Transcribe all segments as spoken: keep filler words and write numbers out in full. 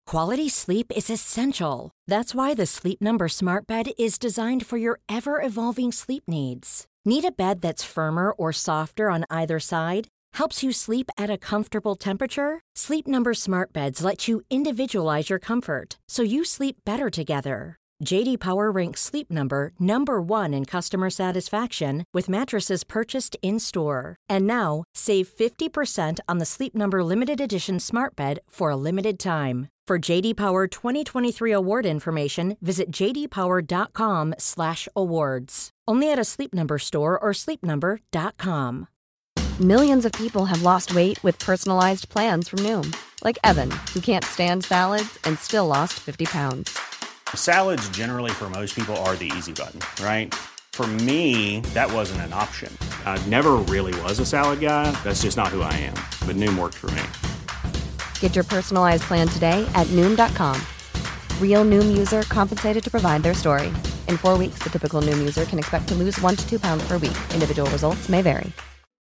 Quality sleep is essential. That's why the Sleep Number Smart Bed is designed for your ever-evolving sleep needs. Need a bed that's firmer or softer on either side? Helps you sleep at a comfortable temperature? Sleep Number Smart Beds let you individualize your comfort, so you sleep better together. J D Power ranks Sleep Number number one in customer satisfaction with mattresses purchased in-store. And now, save fifty percent on the Sleep Number Limited Edition Smart Bed for a limited time. For J D Power twenty twenty-three award information, visit j d power dot com slash awards. Only at a Sleep Number store or sleep number dot com. Millions of people have lost weight with personalized plans from Noom. Like Evan, who can't stand salads and still lost fifty pounds. Salads generally for most people are the easy button, right? For me, that wasn't an option. I never really was a salad guy. That's just not who I am. But Noom worked for me. Get your personalized plan today at Noom dot com. Real Noom user compensated to provide their story. In four weeks, the typical Noom user can expect to lose one to two pounds per week. Individual results may vary.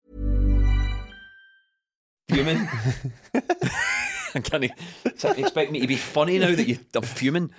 Fuming? Can you expect me to be funny now that you're fuming?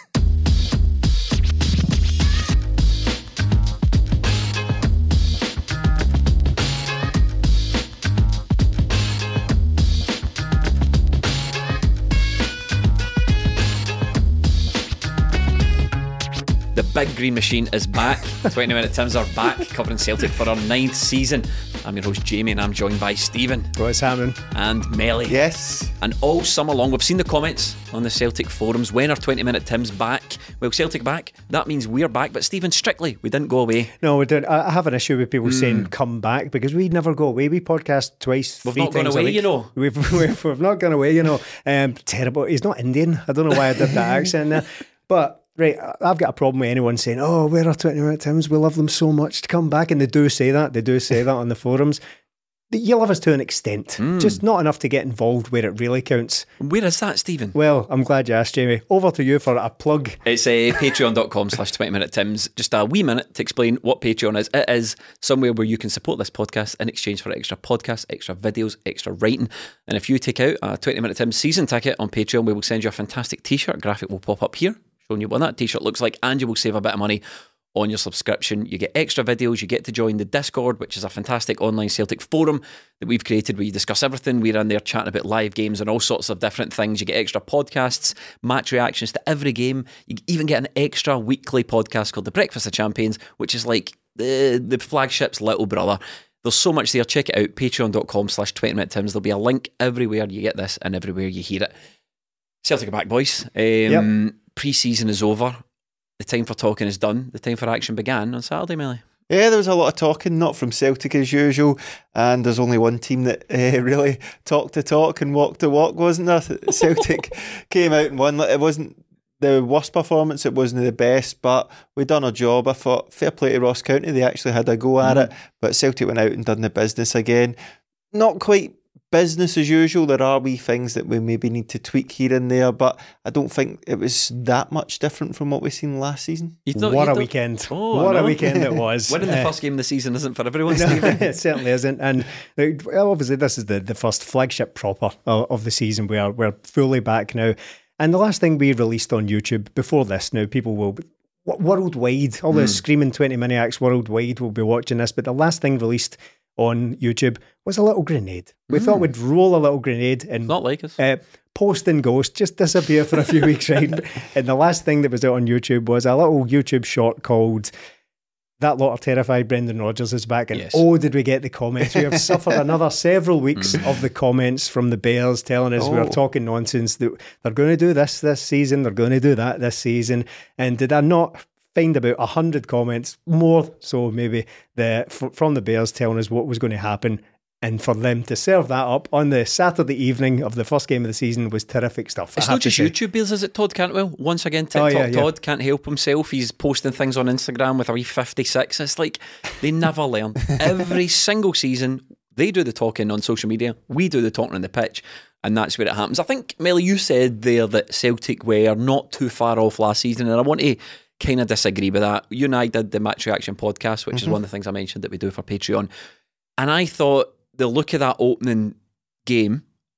The Big Green Machine is back. twenty Minute Tims are back, covering Celtic for our ninth season. I'm your host Jamie, and I'm joined by Stephen. What's happening? And Melly. Yes. And all summer long, we've seen the comments on the Celtic forums. When are twenty Minute Tims back? Well, Celtic back, that means we're back. But Stephen, strictly, we didn't go away. No, we didn't. I have an issue with people mm. saying come back, because we never go away. We podcast twice, We've three not gone times away, a week. you know. We've, we've, we've not gone away, you know. Um, terrible. He's not Indian. I don't know why I did that accent there. But right, I've got a problem with anyone saying, oh, where are twenty Minute Tims? We love them so much to come back. And they do say that. They do say that on the forums. You love us to an extent, mm. just not enough to get involved where it really counts. Where is that, Stephen? Well, I'm glad you asked, Jamie. Over to you for a plug. It's uh, patreon.com slash 20 minute Tims. Just a wee minute to explain what Patreon is. It is somewhere where you can support this podcast in exchange for extra podcasts, extra videos, extra writing. And if you take out a twenty minute Tims season ticket on Patreon, we will send you a fantastic t-shirt. Graphic will pop up here, showing you what that t-shirt looks like, and you will save a bit of money on your subscription. You get extra videos, you get to join the Discord, which is a fantastic online Celtic forum that we've created where you discuss everything. We're in there chatting about live games and all sorts of different things. You get extra podcasts, match reactions to every game. You even get an extra weekly podcast called The Breakfast of Champions, which is like the, the flagship's little brother. There's so much there. Check it out, patreon.com slash 20 minute Tims. There'll be a link everywhere you get this and everywhere you hear it. Celtic are back, boys. Um, yep. Pre-season is over. The time for talking is done. The time for action began on Saturday, Melly. Yeah, there was a lot of talking, not from Celtic as usual, and there's only one team that uh, really talked the talk and walked the walk, wasn't there? Celtic came out and won. It wasn't the worst performance, it wasn't the best, but we done our job. I thought, fair play to Ross County, they actually had a go at mm. it, but Celtic went out and done the business again. Not quite business as usual. There are wee things that we maybe need to tweak here and there, but I don't think it was that much different from what we've seen last season. Thought, what a thought, weekend. Oh, what no. a weekend it was. Winning the uh, first game of the season isn't for everyone, no, it certainly isn't. And well, obviously this is the, the first flagship proper of, of the season. We are, we're fully back now. And the last thing we released on YouTube before this, now people will worldwide, all the mm. screaming twenty Maniacs worldwide will be watching this, but the last thing released on YouTube was a little grenade. We mm. thought we'd roll a little grenade and not like us. Uh, post and ghost, just disappear for a few weeks, right? And the last thing that was out on YouTube was a little YouTube short called That Lot Are Terrified Brendan Rodgers is Back. And yes. oh, did we get the comments? We have suffered another several weeks mm. of the comments from the Bears telling us oh. we were talking nonsense, that they're going to do this this season, they're going to do that this season. And did I not find about a hundred comments, more so maybe, the f- from the Bears telling us what was going to happen, and for them to serve that up on the Saturday evening of the first game of the season was terrific stuff. It's not just YouTube Bears, is it, Todd Cantwell? Once again, TikTok oh, yeah, yeah. Todd can't help himself. He's posting things on Instagram with a wee fifty-six. It's like they never learn. Every single season they do the talking on social media, we do the talking on the pitch, and that's where it happens. I think, Melly, you said there that Celtic were not too far off last season, and I want to kind of disagree with that. You and I did the Match Reaction podcast, which mm-hmm. is one of the things I mentioned that we do for Patreon, and I thought the look of that opening game,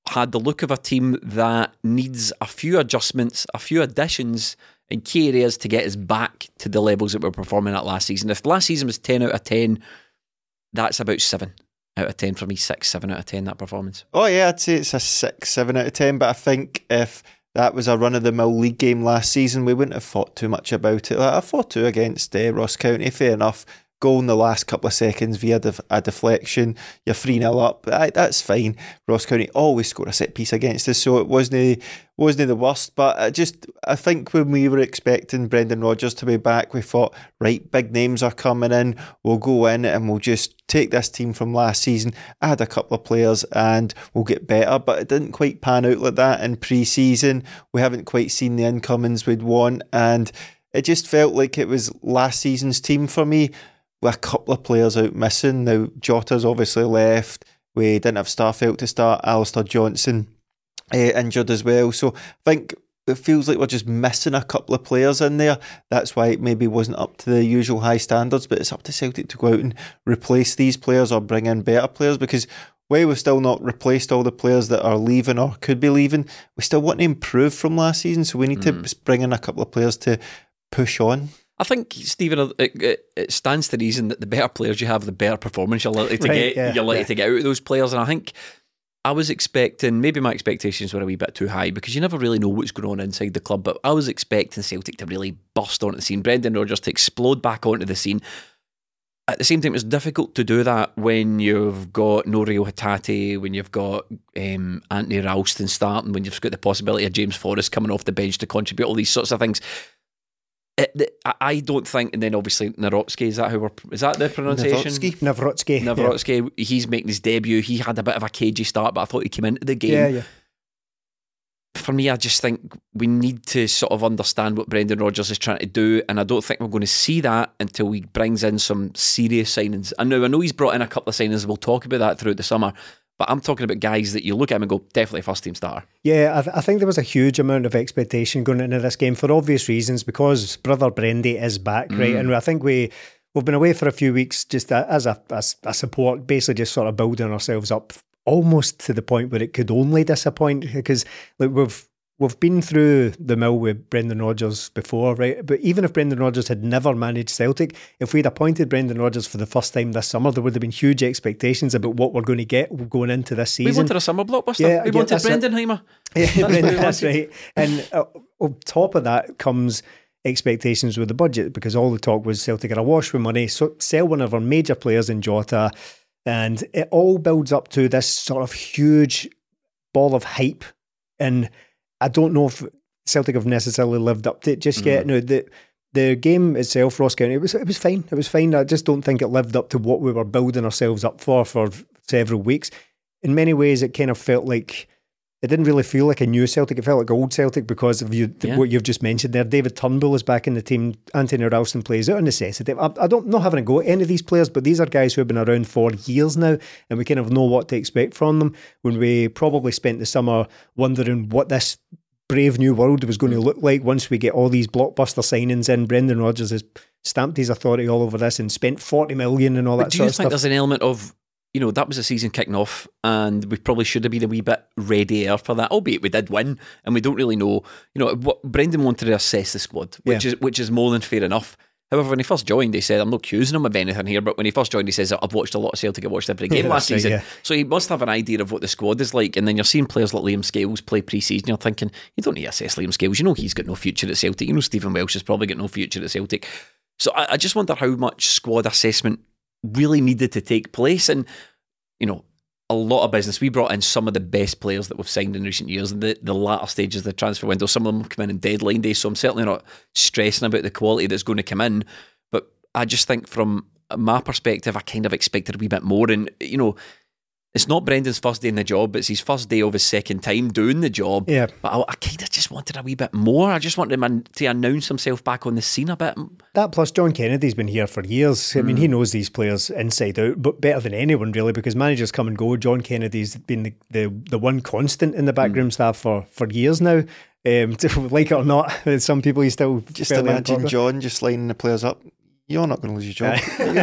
had the look of a team that needs a few adjustments, a few additions in key areas to get us back to the levels that we were performing at last season. If last season was ten out of ten, that's about seven out of ten for me, six, seven out of ten, that performance. Oh yeah, I'd say it's a six, seven out of ten, but I think if that was a run-of-the-mill league game last season, we wouldn't have thought too much about it. Like, I thought two against uh, Ross County, fair enough. Goal in the last couple of seconds via def- a deflection, you're three nil up, I, that's fine. Ross County always score a set piece against us, so it wasn't wasn't the worst. But I just I think when we were expecting Brendan Rodgers to be back, we thought, right, big names are coming in, we'll go in and we'll just take this team from last season, add a couple of players and we'll get better. But it didn't quite pan out like that in pre-season. We haven't quite seen the incomings we'd want, and it just felt like it was last season's team for me, with a couple of players out missing. Now, Jota's obviously left. We didn't have Starfelt to start. Alistair Johnson uh, injured as well. So I think it feels like we're just missing a couple of players in there. That's why it maybe wasn't up to the usual high standards, but it's up to Celtic to go out and replace these players or bring in better players, because while we've still not replaced all the players that are leaving or could be leaving, we still want to improve from last season. So we need mm. to bring in a couple of players to push on. I think, Stephen, it, it, it stands to reason that the better players you have, the better performance you're likely to right, get. Yeah, you're likely yeah. to get out of those players. And I think I was expecting, maybe my expectations were a wee bit too high, because you never really know what's going on inside the club. But I was expecting Celtic to really burst onto the scene, Brendan Rodgers to explode back onto the scene. At the same time, it's difficult to do that when you've got Norio Hatate, when you've got um, Anthony Ralston starting, when you've got the possibility of James Forrest coming off the bench to contribute, all these sorts of things. It, I don't think, and then obviously Nawrocki, is that how we're, is that the pronunciation? Nawrocki. Nawrocki. Yeah. He's making his debut. He had a bit of a cagey start, but I thought he came into the game. Yeah, yeah. For me, I just think we need to sort of understand what Brendan Rodgers is trying to do, and I don't think we're going to see that until he brings in some serious signings. And now I know he's brought in a couple of signings. We'll talk about that throughout the summer. But I'm talking about guys that you look at him and go, definitely first team starter. Yeah, I, th- I think there was a huge amount of expectation going into this game for obvious reasons, because brother Brendy is back, right? Mm. And I think we, we've been away for a few weeks just as a, as a support, basically just sort of building ourselves up almost to the point where it could only disappoint, because like we've We've been through the mill with Brendan Rodgers before, right? But even if Brendan Rodgers had never managed Celtic, if we'd appointed Brendan Rodgers for the first time this summer, there would have been huge expectations about what we're going to get going into this season. We wanted a summer blockbuster. Yeah, we yeah, wanted Brendan Heimer. Yeah, that's, Brendan, that's right. And uh, on top of that comes expectations with the budget, because all the talk was Celtic are awash with money, so sell one of our major players in Jota, and it all builds up to this sort of huge ball of hype. And I don't know if Celtic have necessarily lived up to it just yet. Mm. No, the the game itself, Ross County, it was it was fine. It was fine. I just don't think it lived up to what we were building ourselves up for for several weeks. In many ways, it kind of felt like it didn't really feel like a new Celtic. It felt like old Celtic because of you, yeah. what you've just mentioned there. David Turnbull is back in the team. Anthony Ralston plays out of necessity. I, I don't not having a go at any of these players, but these are guys who have been around for years now, and we kind of know what to expect from them. When we probably spent the summer wondering what this brave new world was going to look like once we get all these blockbuster signings in. Brendan Rodgers has stamped his authority all over this and spent forty million and all but that sort of stuff. Do you think there's an element of, you know, that was a season kicking off and we probably should have been a wee bit readier for that, albeit we did win, and we don't really know, you know, what Brendan wanted to assess the squad, which yeah. is which is more than fair enough. However, when he first joined, he said, I'm not accusing him of anything here, but when he first joined, he says, I've watched a lot of Celtic, I've watched every game yeah, last season. Right, yeah. So he must have an idea of what the squad is like. And then you're seeing players like Liam Scales play pre-season, you're thinking, you don't need to assess Liam Scales. You know he's got no future at Celtic. You know Stephen Welsh has probably got no future at Celtic. So I, I just wonder how much squad assessment really needed to take place. And, you know, a lot of business. We brought in some of the best players that we've signed in recent years in the, the latter stages of the transfer window. Some of them come in in deadline day, so I'm certainly not stressing about the quality that's going to come in. But I just think from my perspective, I kind of expected a wee bit more. And, you know, it's not Brendan's first day in the job, it's his first day of his second time doing the job. Yeah. But I, I kind of just wanted a wee bit more. I just wanted him to announce himself back on the scene a bit. That plus John Kennedy's been here for years. I mean, mm. he knows these players inside out, but better than anyone really, because managers come and go. John Kennedy's been the the, the one constant in the backroom mm. staff for, for years now. Um, like it or not, some people he still just imagine unpopular. John just lining the players up. You're not going to lose your job.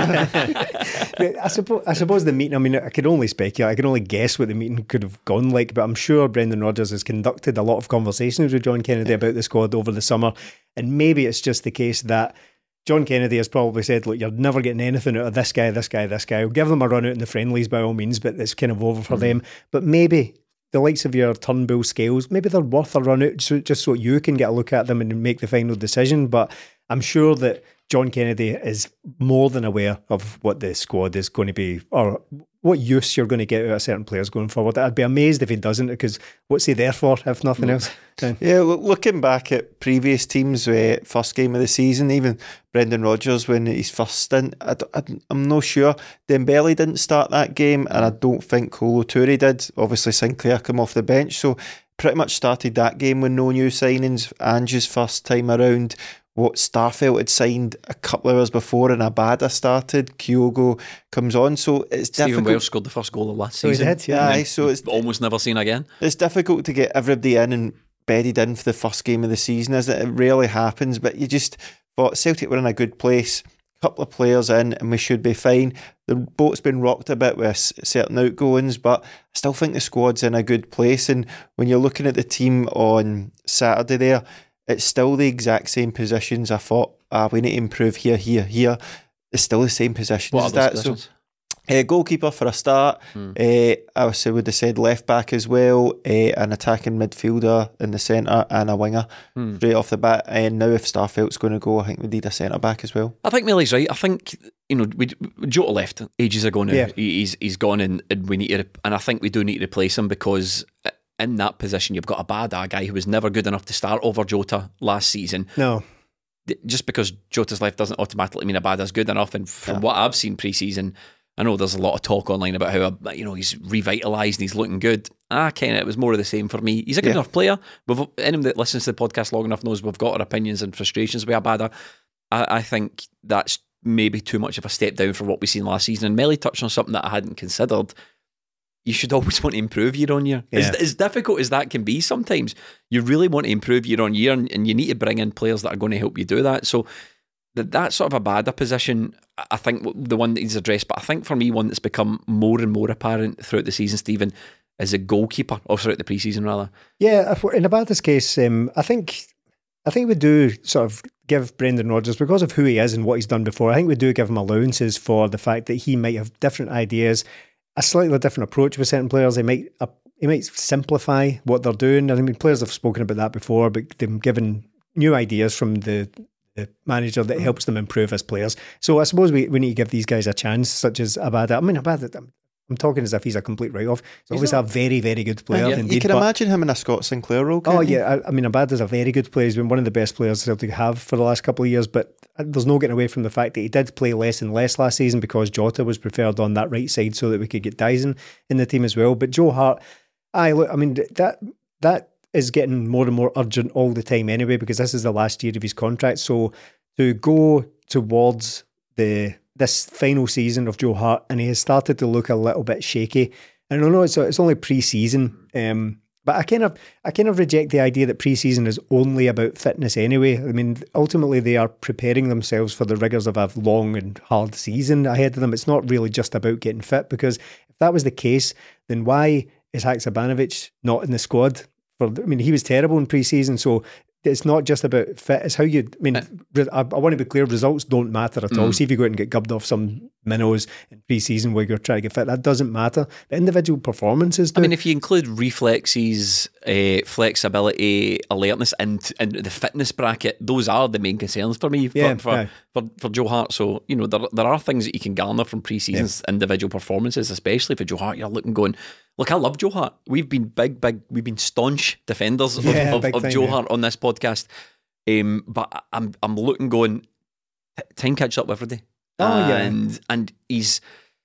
I suppose. I suppose the meeting. I mean, I could only speculate. I can only guess what the meeting could have gone like. But I'm sure Brendan Rodgers has conducted a lot of conversations with John Kennedy about the squad over the summer, and maybe it's just the case that John Kennedy has probably said, "Look, you're never getting anything out of this guy, this guy, this guy. We'll give them a run out in the friendlies by all means, but it's kind of over for mm-hmm. them. But maybe the likes of your Turnbull, Scales, maybe they're worth a run out just, just so you can get a look at them and make the final decision. But I'm sure that John Kennedy is more than aware of what the squad is going to be, or what use you're going to get out of certain players going forward. I'd be amazed if he doesn't, because what's he there for, if nothing else? Yeah, looking back at previous teams, uh, first game of the season, even Brendan Rodgers when his first stint, I, I, I'm not sure. Dembele didn't start that game, and I don't think Kolo Toure did. Obviously, Sinclair came off the bench, so pretty much started that game with no new signings. Ange's first time around. What Starfelt had signed a couple of hours before, and Abada started. Kyogo comes on, so it's Stephen difficult. Welsh scored the first goal of last so season. He did, yeah. Aye, so it's almost never seen again. It's difficult to get everybody in and bedded in for the first game of the season, as it rarely happens. But you just thought Celtic were in a good place. A couple of players in, and we should be fine. The boat's been rocked a bit with certain outgoings, but I still think the squad's in a good place. And when you're looking at the team on Saturday, there. It's still the exact same positions. I thought, ah, we need to improve here, here, here. It's still the same positions. What are that. those positions? So, uh, goalkeeper for a start. Hmm. Uh, I would have said left back as well. Uh, an attacking midfielder in the centre and a winger hmm. straight off the bat. And now if Starfelt's going to go, I think we need a centre back as well. I think Millie's right. I think, you know, we, Jota left ages ago now. Yeah. He, he's he's gone, and, and we need to, and I think we do need to replace him, because in that position, you've got a bad a guy who was never good enough to start over Jota last season. No. Just because Jota's left doesn't automatically mean Abada's good enough. And from yeah. what I've seen pre-season, I know there's a lot of talk online about how, you know, he's revitalised and he's looking good. Ah, kind of, it was more of the same for me. He's a good yeah. enough player. We've, anyone that listens to the podcast long enough knows we've got our opinions and frustrations with Abada. I, I think that's maybe too much of a step down from what we've seen last season. And Melly touched on something that I hadn't considered. You should always want to improve year on year. Yeah. As, as difficult as that can be sometimes, you really want to improve year on year, and, and you need to bring in players that are going to help you do that. So that, that sort of a bad position, I think the one that he's addressed, but I think for me, one that's become more and more apparent throughout the season, Stephen, is a goalkeeper, or throughout the pre-season rather. Yeah, in Abada's case, um, I think I think we do sort of give Brendan Rodgers, because of who he is and what he's done before, I think we do give him allowances for the fact that he might have different ideas, a slightly different approach with certain players. They might uh, he might simplify what they're doing. I mean, players have spoken about that before, but them given new ideas from the, the manager that helps them improve as players. So I suppose we, we need to give these guys a chance, such as Abada. I mean, Abada, I'm, I'm talking as if he's a complete write-off. He's, he's obviously not a very, very good player. Yeah, indeed, you can imagine him in a Scott Sinclair role. Oh, you? yeah. I, I mean, Abada's a very good player. He's been one of the best players Celtic have for the last couple of years, but there's no getting away from the fact that he did play less and less last season because Jota was preferred on that right side so that we could get Dyson in the team as well. But Joe Hart, I look, I mean, that that is getting more and more urgent all the time anyway, because this is the last year of his contract. So to go towards the this final season of Joe Hart, and he has started to look a little bit shaky. And I know it's it's only pre-season, um, but I kind of I kind of reject the idea that pre-season is only about fitness anyway. I mean, ultimately they are preparing themselves for the rigours of a long and hard season ahead of them. It's not really just about getting fit, because if that was the case, then why is Haksabanovic not in the squad? For I mean, he was terrible in pre-season, so it's not just about fit. It's how you, I mean, I, I want to be clear, results don't matter at mm. all. See if you go out and get gubbed off some minnows in pre-season where you're trying to get fit, that doesn't matter. But individual performances do. I mean, if you include reflexes, uh, flexibility, alertness, and, and the fitness bracket, those are the main concerns for me for, yeah, for, yeah. for, for Joe Hart. So, you know, there, there are things that you can garner from pre-season's yeah. individual performances, especially for Joe Hart. You're looking going, look, I love Joe Hart. We've been big, big, we've been staunch defenders of, yeah, of, of time, Joe yeah. Hart on this podcast. Um, but I'm I'm looking going, time catch up with everybody. Oh, and, yeah. And he's,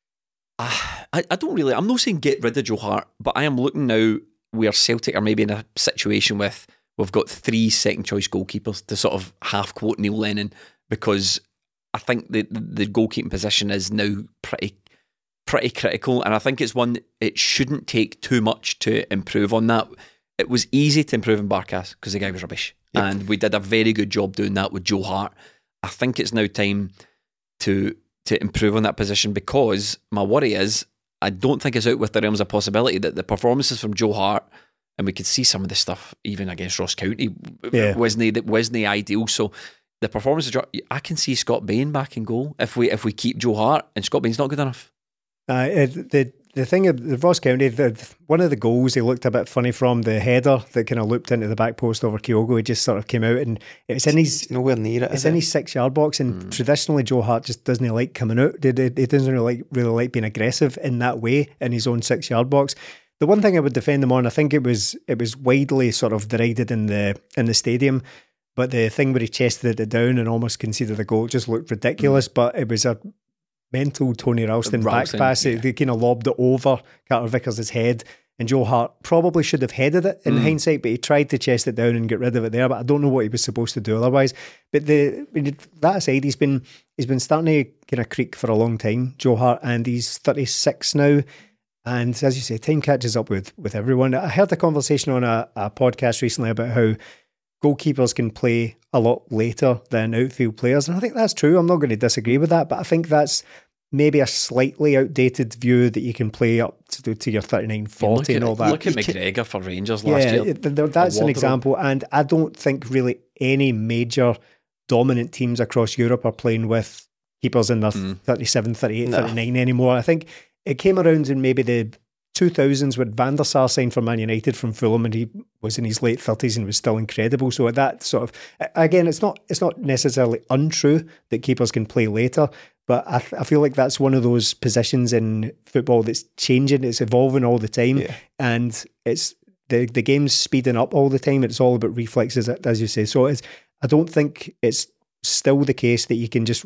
uh, I, I don't really, I'm not saying get rid of Joe Hart, but I am looking now where Celtic are maybe in a situation with, we've got three second choice goalkeepers to sort of half quote Neil Lennon, because I think the, the goalkeeping position is now pretty pretty critical, and I think it's one it shouldn't take too much to improve on that. It was easy to improve in Barkas because the guy was rubbish, yep. and we did a very good job doing that with Joe Hart. I think it's now time to to improve on that position, because my worry is I don't think it's out with the realms of possibility that the performances from Joe Hart, and we could see some of the stuff even against Ross County, yeah. wasn't wasn't ideal. So the performances, I can see Scott Bain back in goal if we if we keep Joe Hart, and Scott Bain's not good enough. Uh, it, the the thing of the Ross County, the, one of the goals, he looked a bit funny from the header that kind of looped into the back post over Kyogo. He just sort of came out and it was in his it's nowhere near it. It's in it? his six yard box, and mm. traditionally Joe Hart just doesn't like coming out. He, he doesn't really like really like being aggressive in that way in his own six yard box. The one thing I would defend him on, I think it was it was widely sort of derided in the in the stadium, but the thing where he chested it down and almost conceded the goal just looked ridiculous. Mm. But it was a mental Tony Ralston, Ralston back pass. Yeah. They kind of lobbed it over Carter Vickers' head, and Joe Hart probably should have headed it in mm. hindsight, but he tried to chest it down and get rid of it there. But I don't know what he was supposed to do otherwise. But the that aside, he's been he's been starting to kind of creak for a long time, Joe Hart, and he's thirty-six now. And as you say, time catches up with with everyone. I heard a conversation on a, a podcast recently about how goalkeepers can play a lot later than outfield players, and I think that's true. I'm not going to disagree with that, but I think that's maybe a slightly outdated view that you can play up to, to your thirty-nine, forty and all that. Look at McGregor for Rangers last yeah, year. That's an example, and I don't think really any major dominant teams across Europe are playing with keepers in their mm. thirty-seven, thirty-eight, no. thirty-nine anymore. I think it came around in maybe the two thousands when Van der Sar signed for Man United from Fulham, and he was in his late thirties and was still incredible. So at that sort of, again, it's not it's not necessarily untrue that keepers can play later, but I, I feel like that's one of those positions in football that's changing, it's evolving all the time, yeah. and it's the the game's speeding up all the time. It's all about reflexes, as you say. So it's, I don't think it's still the case that you can just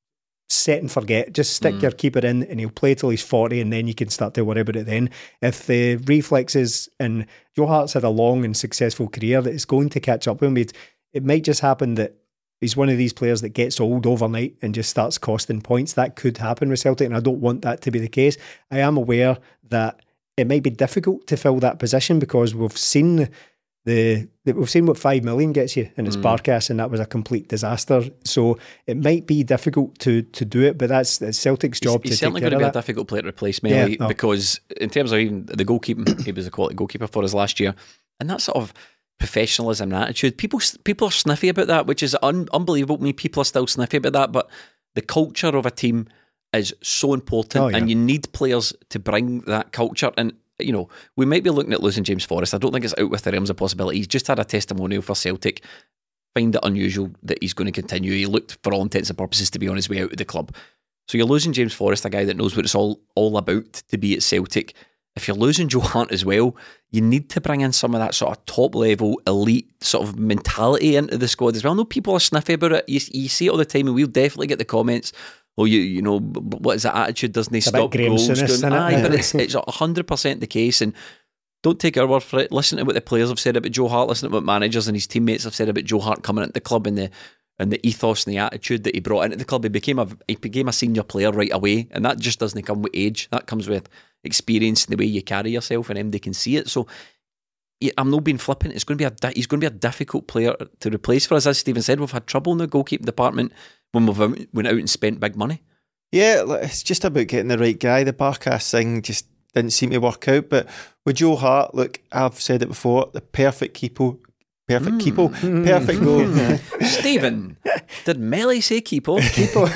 set and forget, just stick mm. your keeper in and he'll play till he's forty, and then you can start to worry about it then. If the reflexes, and Joe Hart's had a long and successful career, that it's going to catch up with him. It, it might just happen that he's one of these players that gets old overnight and just starts costing points. That could happen with Celtic, and I don't want that to be the case. I am aware that it might be difficult to fill that position because we've seen The, the we've seen what five million gets you in Sparkas, mm. and that was a complete disaster. So it might be difficult to to do it, but that's, that's Celtic's job. He's, he's to certainly take going to be that. a difficult player to replace, Melly, yeah, no. because in terms of even the goalkeeping, he was a quality goalkeeper for us last year, and that sort of professionalism and attitude, people people are sniffy about that, which is un, unbelievable to me. People are still sniffy about that, but the culture of a team is so important, oh, yeah. and you need players to bring that culture. And you know, we might be looking at losing James Forrest. I don't think it's out with the realms of possibility. He's just had a testimonial for Celtic. Find it unusual that he's going to continue. He looked, for all intents and purposes, to be on his way out of the club. So you're losing James Forrest, a guy that knows what it's all, all about to be at Celtic. If you're losing Joe Hart as well, you need to bring in some of that sort of top-level, elite sort of mentality into the squad as well. I know people are sniffy about it. You, you see it all the time, and we'll definitely get the comments, oh, you you know, what is that attitude? Doesn't he stop goals? Going, aye, but it's it's one hundred percent the case, and don't take our word for it. Listen to what the players have said about Joe Hart. Listen to what managers and his teammates have said about Joe Hart coming into the club, and the and the ethos and the attitude that he brought into the club. He became a he became a senior player right away, and that just doesn't come with age. That comes with experience and the way you carry yourself, and they can see it. So yeah, I'm not being flippant. It's going to be a he's going to be a difficult player to replace for us. As Stephen said, we've had trouble in the goalkeeping department when we've went out and spent big money. Yeah, it's just about getting the right guy. The Barkas thing just didn't seem to work out. But with Joe Hart, look, I've said it before, the perfect keeper, perfect mm. keeper, perfect goal. Stephen, did Melly say keeper? Keeper.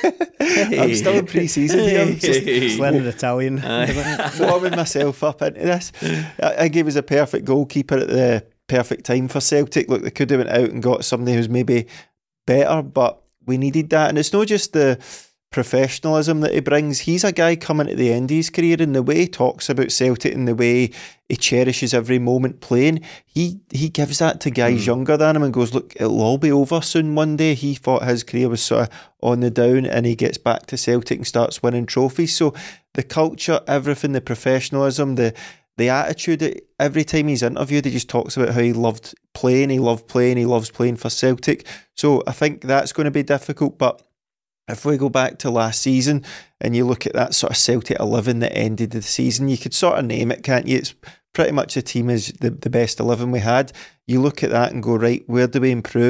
Hey. I'm still in pre-season here. I'm just hey. learning Italian. Warming myself up into this. I, I gave us a perfect goalkeeper at the perfect time for Celtic. Look, they could have went out and got somebody who's maybe better, but we needed that. And it's not just the professionalism that he brings. He's a guy coming to the end of his career, and the way he talks about Celtic and the way he cherishes every moment playing, he he gives that to guys mm. younger than him and goes, look, it'll all be over soon one day. He thought his career was sort of on the down, and he gets back to Celtic and starts winning trophies. So the culture, everything, the professionalism, the the attitude, every time he's interviewed, he just talks about how he loved playing, he loved playing, he loves playing for Celtic. So I think that's going to be difficult, but if we go back to last season and you look at that sort of Celtic eleven that ended the season, you could sort of name it, can't you? It's pretty much the team is the, the best eleven we had. You look at that and go, right, where do we improve?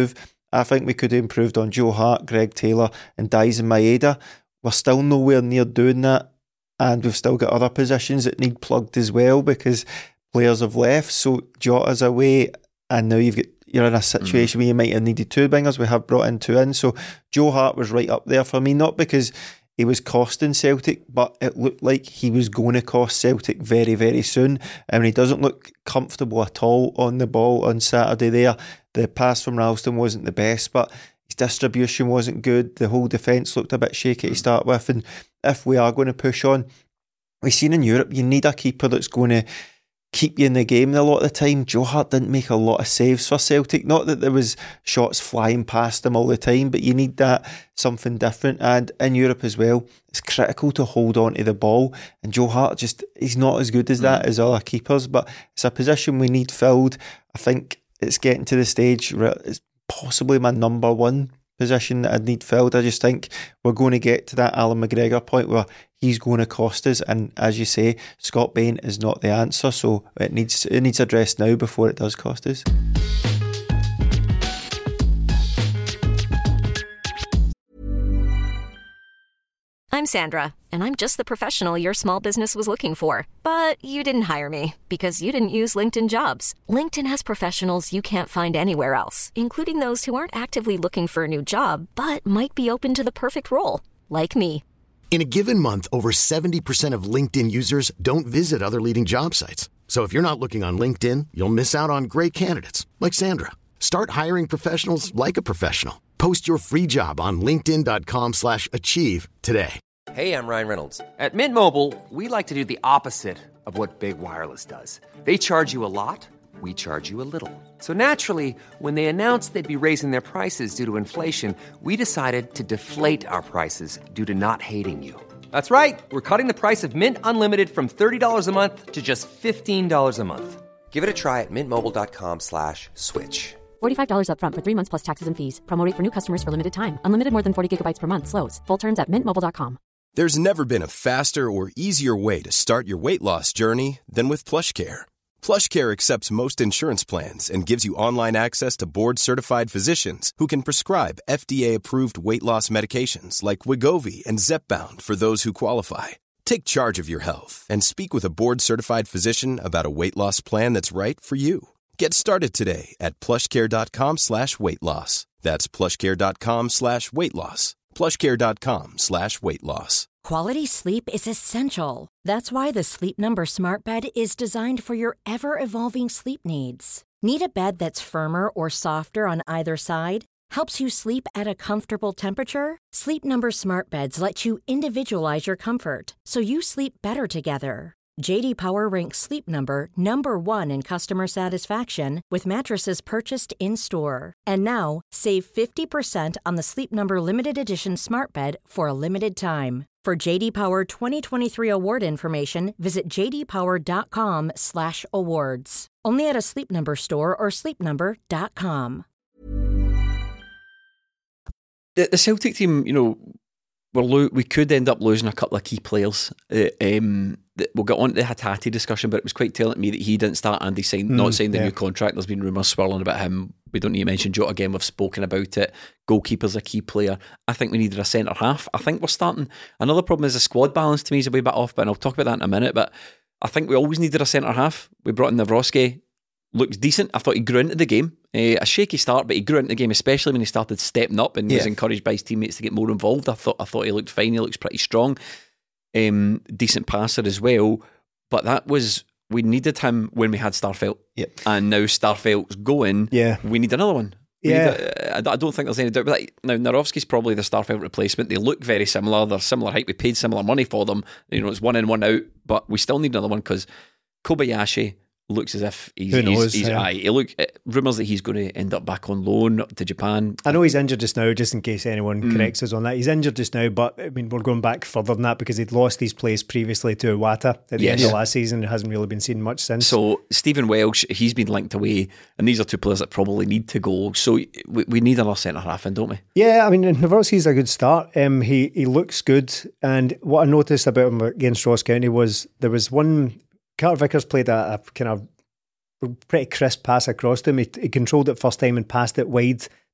I think we could have improved on Joe Hart, Greg Taylor and Daizen Maeda. We're still nowhere near doing that, and we've still got other positions that need plugged as well because players have left. So Jota's away, and now you've got you're in a situation mm. where you might have needed two bingers. We have brought in two in. So Joe Hart was right up there for me, not because he was costing Celtic, but it looked like he was going to cost Celtic very, very soon. And he doesn't look comfortable at all on the ball on Saturday there. The pass from Ralston wasn't the best, but his distribution wasn't good. The whole defence looked a bit shaky to start with. And if we are going to push on, we've seen in Europe, you need a keeper that's going to keep you in the game a lot of the time. Joe Hart didn't make a lot of saves for Celtic. Not that there was shots flying past him all the time, but you need that something different. And in Europe as well, it's critical to hold on to the ball. And Joe Hart just, he's not as good as that mm. as other keepers, but it's a position we need filled. I think it's getting to the stage where it's possibly my number one position that I need filled. I just think we're going to get to that Alan McGregor point where he's going to cost us, and as you say, Scott Bain is not the answer, so it needs it needs addressed now before it does cost us. I'm Sandra, and I'm just the professional your small business was looking for. But you didn't hire me because you didn't use LinkedIn Jobs. LinkedIn has professionals you can't find anywhere else, including those who aren't actively looking for a new job, but might be open to the perfect role, like me. In a given month, over seventy percent of LinkedIn users don't visit other leading job sites. So if you're not looking on LinkedIn, you'll miss out on great candidates, like Sandra. Start hiring professionals like a professional. Post your free job on linkedin.com slash achieve today. Hey, I'm Ryan Reynolds. At Mint Mobile, we like to do the opposite of what Big Wireless does. They charge you a lot, we charge you a little. So naturally, when they announced they'd be raising their prices due to inflation, we decided to deflate our prices due to not hating you. That's right. We're cutting the price of Mint Unlimited from thirty dollars a month to just fifteen dollars a month. Give it a try at mintmobile.com slash switch. forty-five dollars up front for three months plus taxes and fees. Promo rate for new customers for limited time. Unlimited more than forty gigabytes per month. Slows full terms at mint mobile dot com. There's never been a faster or easier way to start your weight loss journey than with PlushCare. PlushCare accepts most insurance plans and gives you online access to board-certified physicians who can prescribe F D A-approved weight loss medications like Wegovy and Zepbound for those who qualify. Take charge of your health and speak with a board-certified physician about a weight loss plan that's right for you. Get started today at plushcare.com slash weight loss. That's plushcare.com slash weight loss. plushcare.com slash weight loss. Quality sleep is essential. That's why the Sleep Number Smart Bed is designed for your ever-evolving sleep needs. Need a bed that's firmer or softer on either side? Helps you sleep at a comfortable temperature? Sleep Number Smart Beds let you individualize your comfort so you sleep better together. J D Power ranks Sleep Number number one in customer satisfaction with mattresses purchased in-store. And now, save fifty percent on the Sleep Number Limited Edition Smart Bed for a limited time. For J D Power twenty twenty-three award information, visit jdpower.com slash awards. Only at a Sleep Number store or sleep number dot com. The, the Celtic team, you know, we're lo- we could end up losing a couple of key players. Uh, um, we'll get on to the Hatate discussion, but it was quite telling to me that he didn't start and he signed, mm, not signed a yeah. new contract. There's been rumours swirling about him. We don't need to mention Jota again. We've spoken about it. Goalkeeper's a key player. I think we needed a centre half. I think we're starting. Another problem is the squad balance to me is a wee bit off, but I'll talk about that in a minute. But I think we always needed a centre half. We brought in Nawrocki. Looks decent. I thought he grew into the game. Uh, a shaky start, but he grew into the game, especially when he started stepping up and yeah. was encouraged by his teammates to get more involved. I thought I thought he looked fine. He looks pretty strong. Um, decent passer as well. But that was, we needed him when we had Starfelt. Yep. And now Starfelt's going. Yeah. We need another one. We yeah. A, I don't think there's any doubt. But now, Nawrocki's probably the Starfelt replacement. They look very similar. They're similar height. We paid similar money for them. You know, it's one in, one out. But we still need another one because Kobayashi looks as if he's, Who knows, he's, he's yeah. aye, he look, uh, rumours that he's going to end up back on loan to Japan. I know he's injured just now, just in case anyone mm. corrects us on that. He's injured just now, but I mean, we're going back further than that because he'd lost his place previously to Iwata at the yes. end of last season. It hasn't really been seen much since. So Stephen Welsh, he's been linked away, and these are two players that probably need to go. So we, we need another centre half in, don't we? Yeah, I mean, Nawrocki's a good start. Um, he he looks good, and what I noticed about him against Ross County was there was one. Carter Vickers played a, a kind of pretty crisp pass across to him. He, he controlled it first time and passed it wide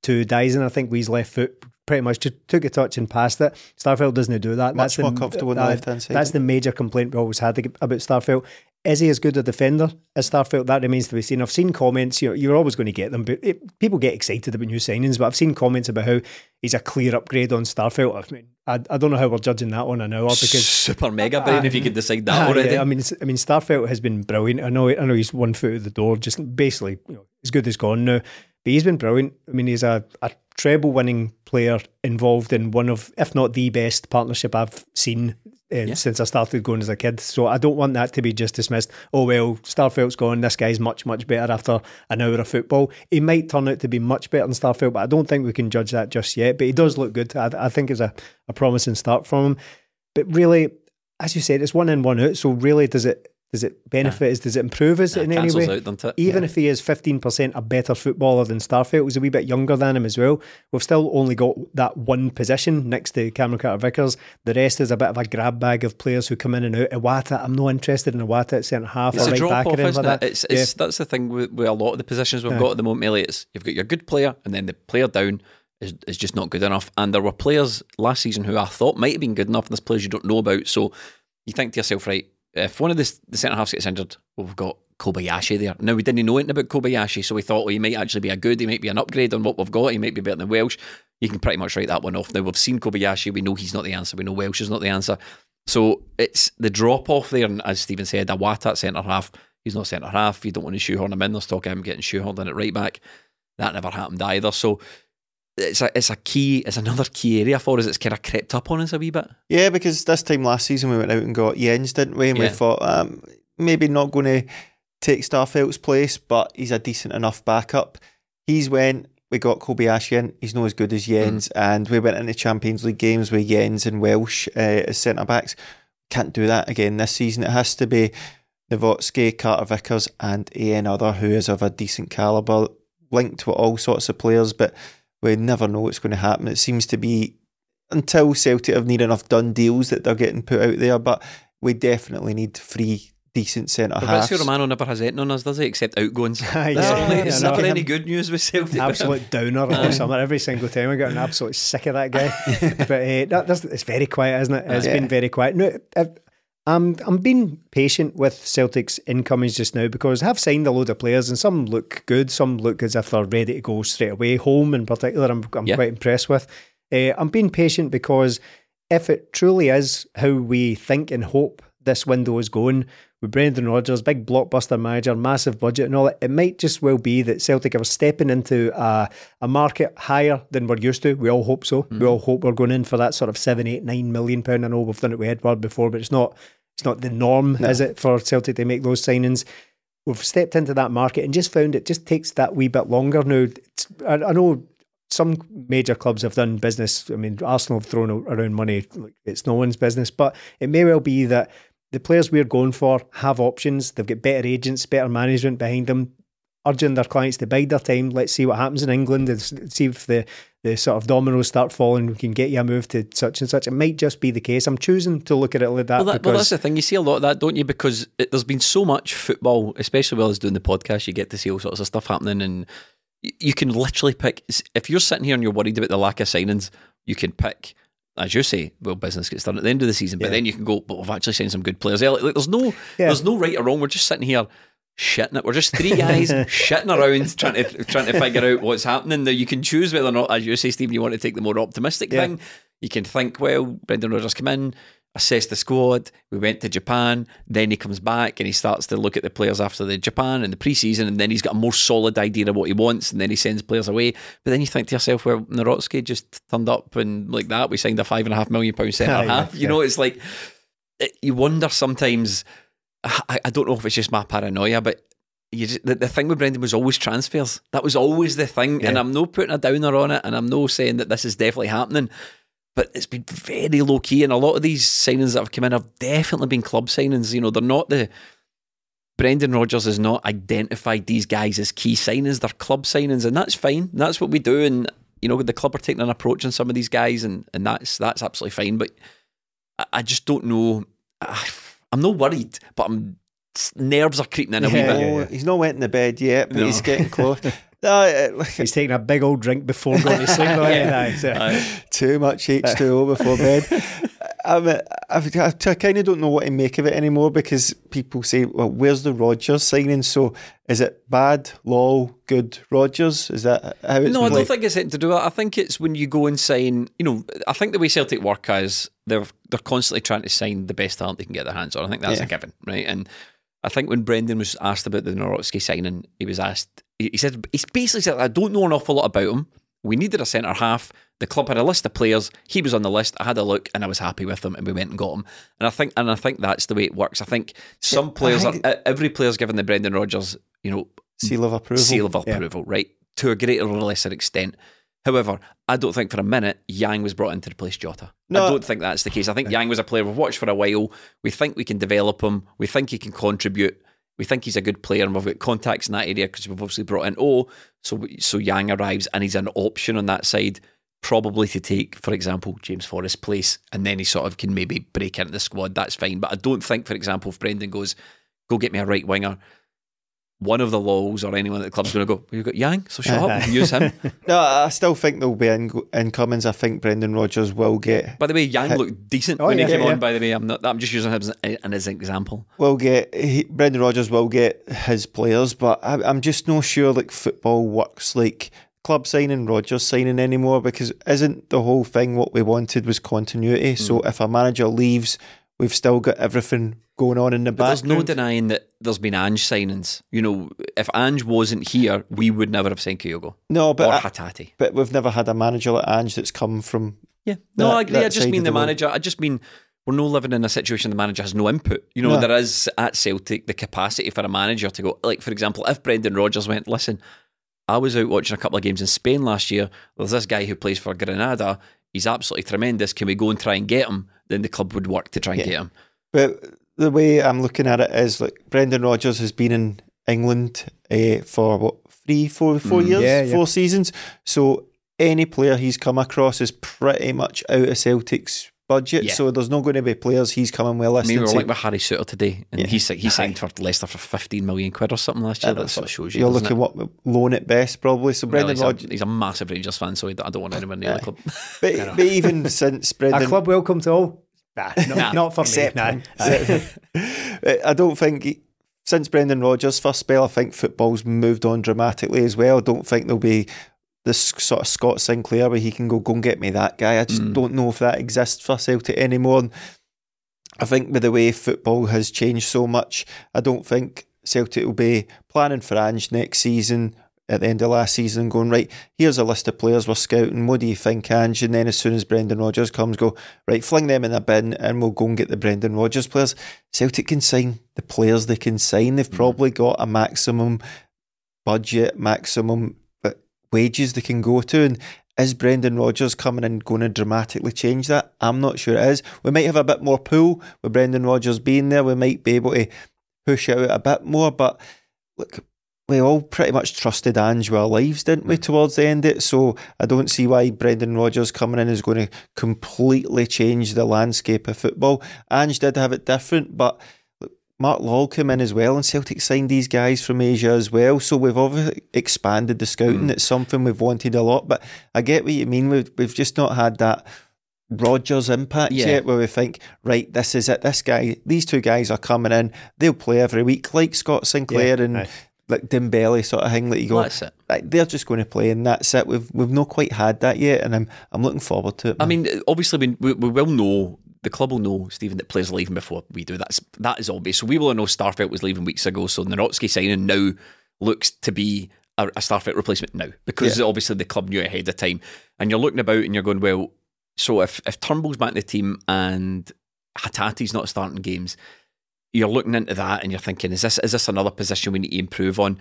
to Dyson. I think with his left foot pretty much just took a touch and passed it. Starfelt doesn't do that. Much that's more the, comfortable on the uh, left hand side. That's the major complaint we always had about Starfelt. Is he as good a defender as Starfelt? That remains to be seen. I've seen comments, you know, you're always going to get them, but it, people get excited about new signings, but I've seen comments about how he's a clear upgrade on Starfelt. I mean, I, I don't know how we're judging that one an hour because super mega brain uh, if you could decide that uh, already. Yeah, I mean, I mean, Starfelt has been brilliant. I know, I know he's one foot at the door, just basically, you know, as good as gone now. But he's been brilliant. I mean, he's a, a treble-winning player involved in one of, if not the best partnership I've seen uh, yeah. since I started going as a kid. So I don't want that to be just dismissed. Oh, well, Starfelt's gone. This guy's much, much better after an hour of football. He might turn out to be much better than Starfelt, but I don't think we can judge that just yet. But he does look good. I, I think it's a, a promising start from him. But really, as you said, it's one in, one out. So really, does it... Does it benefit us? Does it improve us yeah, in any way? Out, doesn't it? Even yeah. if he is fifteen percent a better footballer than Starfelt, who's a wee bit younger than him as well, we've still only got that one position next to Cameron Carter-Vickers. The rest is a bit of a grab bag of players who come in and out. Iwata, I'm not interested in Iwata at centre half it's or a right drop back off, or anything isn't like it? that. It's, it's, yeah. That's the thing with, with a lot of the positions we've yeah. got at the moment, Elliot. It's, you've got your good player and then the player down is, is just not good enough. And there were players last season who I thought might have been good enough, and there's players you don't know about. So you think to yourself, right, if one of the, the centre halves gets injured, well, we've got Kobayashi there. Now, we didn't know anything about Kobayashi, so we thought, well, he might actually be a good, he might be an upgrade on what we've got, he might be better than Welsh. You can pretty much write that one off. Now, we've seen Kobayashi, we know he's not the answer, we know Welsh is not the answer. So it's the drop off there, and as Stephen said, Iwata at centre half, he's not centre half, you don't want to shoehorn him in. There's talk of him getting shoehorned in at right back. That never happened either. So it's a it's a key, it's another key area for us. It's kind of crept up on us a wee bit. Yeah, because this time last season we went out and got Jens, didn't we? And yeah. we thought um, maybe not going to take Starfelt's place, but he's a decent enough backup. He's went, we got Kobayashi in, he's not as good as Jens, mm. and we went into Champions League games with Jens and Welsh uh, as centre backs. Can't do that again this season. It has to be Novotny, Carter-Vickers, and another who is of a decent calibre, linked with all sorts of players, but we never know what's going to happen. It seems to be until Celtic have need enough done deals that they're getting put out there, but we definitely need three decent centre halves. Fabrizio Romano never has anything on us, does he? Except outgoings. There's yeah, only, yeah, it's no, never any good news with Celtic. Absolute downer all summer. Every single time I got an absolute sick of that guy. But uh, that, that's, it's very quiet, isn't it? It's yeah. been very quiet. No, I've, I'm I'm being patient with Celtic's incomings just now because I have signed a load of players and some look good, some look as if they're ready to go straight away. Home in particular, I'm I'm yeah. quite impressed with. Uh, I'm being patient because if it truly is how we think and hope this window is going, with Brendan Rodgers, big blockbuster manager, massive budget and all that, it might just well be that Celtic are stepping into a, a market higher than we're used to. We all hope so. Mm. We all hope we're going in for that sort of seven, eight, nine million pound. I know we've done it with Edward before, but it's not it's not the norm, no. is it, for Celtic to make those signings? We've stepped into that market and just found it just takes that wee bit longer now. It's, I, I know some major clubs have done business. I mean, Arsenal have thrown around money like it's no one's business, but it may well be that the players we're going for have options. They've got better agents, better management behind them, urging their clients to bide their time. Let's see what happens in England and see if the, the sort of dominoes start falling. We can get you a move to such and such. It might just be the case. I'm choosing to look at it like that. Well, that, well that's the thing. You see a lot of that, don't you? Because it, there's been so much football, especially while I was doing the podcast, you get to see all sorts of stuff happening, and you can literally pick. If you're sitting here and you're worried about the lack of signings, you can pick, as you say, well, business gets done at the end of the season, but yeah. then you can go, but we've actually signed some good players. Like, there's no yeah. there's no right or wrong. We're just sitting here shitting it. We're just three guys shitting around trying to trying to figure out what's happening. Now, you can choose whether or not, as you say, Stephen, you want to take the more optimistic yeah. thing. You can think, well, Brendan Rodgers come in, assess the squad, we went to Japan, then he comes back and he starts to look at the players after the Japan and the pre-season, and then he's got a more solid idea of what he wants, and then he sends players away. But then you think to yourself, well, Nawrocki just turned up and like that, we signed a five and a half million pound centre yeah, half. Yeah, you yeah. know, it's like, it, you wonder sometimes, I, I don't know if it's just my paranoia, but you just, the, the thing with Brendan was always transfers. That was always the thing, yeah. and I'm not putting a downer on it, and I'm not saying that this is definitely happening, but it's been very low key, and a lot of these signings that have come in have definitely been club signings. You know, they're not the Brendan Rodgers has not identified these guys as key signings. They're club signings, and that's fine. That's what we do, and you know, the club are taking an approach on some of these guys, and, and that's that's absolutely fine. But I, I just don't know. I, I'm not worried, but I'm nerves are creeping in a yeah, wee bit. Yeah, yeah. He's not went in the bed yet, but no. he's getting close. No, he's taking a big old drink before going to sleep. yeah. yeah. So. Uh, Too much H two O before bed. I, mean, I, I, I kind of don't know what to make of it anymore, because people say, well, where's the Rodgers signing? So is it bad, lol, good Rodgers? Is that how it's No, I played? don't think it's anything to do with it. I think it's when you go and sign, you know, I think the way Celtic work is they're, they're constantly trying to sign the best talent they can get their hands on. I think that's yeah. a given, right? And I think when Brendan was asked about the Nawrocki signing, he was asked, he said, he basically said, I don't know an awful lot about him. We needed a centre half. The club had a list of players. He was on the list. I had a look and I was happy with them, and we went and got him. And I think, and I think that's the way it works. I think some players think are, every player's given the Brendan Rodgers, you know, seal of approval, seal of approval, yeah. right, to a greater or lesser extent. However, I don't think for a minute Yang was brought in to replace Jota. No. I don't think that's the case. I think Yang was a player we've watched for a while. We think we can develop him. We think he can contribute. We think he's a good player, and we've got contacts in that area because we've obviously brought in O. So, so Yang arrives, and he's an option on that side, probably to take, for example, James Forrest's place, and then he sort of can maybe break into the squad. That's fine. But I don't think, for example, if Brendan goes, go get me a right winger, one of the Laws or anyone at the club's going to go, well, you've got Yang, so shut up and use him. No, I still think there'll be in- incomings. I think Brendan Rodgers will get. By the way, Yang hit. looked decent oh, when yeah, he came yeah. on, by the way. I'm not. I'm just using him as, as an example. Will get he, Brendan Rodgers will get his players, but I, I'm just not sure like football works like club signing, Rodgers signing anymore, because isn't the whole thing what we wanted was continuity? Mm. So if a manager leaves, we've still got everything going on in the but background. There's no denying that there's been Ange signings. You know, if Ange wasn't here, we would never have signed Kyogo. No, but or I, Hatate. But we've never had a manager like Ange that's come from. Yeah, no, that, I agree. I just mean the, the manager. I just mean we're not living in a situation the manager has no input. You know, no. there is at Celtic the capacity for a manager to go. Like for example, if Brendan Rodgers went, listen, I was out watching a couple of games in Spain last year. There's this guy who plays for Granada. He's absolutely tremendous. Can we go and try and get him? Then the club would work to try and yeah. get him. But the way I'm looking at it is like Brendan Rodgers has been in England uh, for what three, four, four mm, years, yeah, four yeah. seasons. So any player he's come across is pretty much out of Celtic's budget. Yeah. So there's not going to be players he's coming well. I mean, we were like with Harry Suter today, and yeah. he he signed for Leicester for fifteen million quid or something last year. Yeah, that sort of shows you. You're looking it? what loan at best, probably. So Brendan well, Rodgers, he's a massive Rangers fan, so I don't want anyone near yeah. the club. But, but even since Brendan, a club welcome to all. Nah, no, nah, not for me. Nah. I don't think he, since Brendan Rodgers' first spell, I think football's moved on dramatically as well. I don't think there'll be this sort of Scott Sinclair where he can go, go and get me that guy. I just mm. don't know if that exists for Celtic anymore. And I think with the way football has changed so much, I don't think Celtic will be planning for Ange next season at the end of last season and going, right, here's a list of players we're scouting, what do you think, Ange? And then as soon as Brendan Rodgers comes, go, right, fling them in a bin and we'll go and get the Brendan Rodgers players. Celtic can sign the players they can sign. They've mm. probably got a maximum budget, maximum wages they can go to. And is Brendan Rodgers coming in going to dramatically change that? I'm not sure it is. We might have a bit more pull with Brendan Rodgers being there. We might be able to push it out a bit more, but look, we all pretty much trusted Ange with our lives, didn't we, towards the end of it? So I don't see why Brendan Rodgers coming in is going to completely change the landscape of football. Ange did have it different, but look, Mark Lawwell came in as well, and Celtic signed these guys from Asia as well. So we've obviously expanded the scouting. Mm. It's something we've wanted a lot, but I get what you mean. We've, we've just not had that Rodgers impact yeah. yet, where we think, right, this is it. This guy, these two guys are coming in. They'll play every week, like Scott Sinclair yeah, and right. like Dembele sort of thing. That you go, that's it. Like, they're just going to play, and that's it. We've we've not quite had that yet, and I'm I'm looking forward to it. Man. I mean, obviously, we we, we will know. The club will know, Stephen, that players are leaving before we do. That's that is obvious. So we will know Starfelt was leaving weeks ago. So Nawrocki signing now looks to be a, a Starfelt replacement now, because yeah. obviously the club knew ahead of time. And you're looking about and you're going, well, so if if Turnbull's back in the team and Hatate's not starting games, you're looking into that and you're thinking, is this is this another position we need to improve on?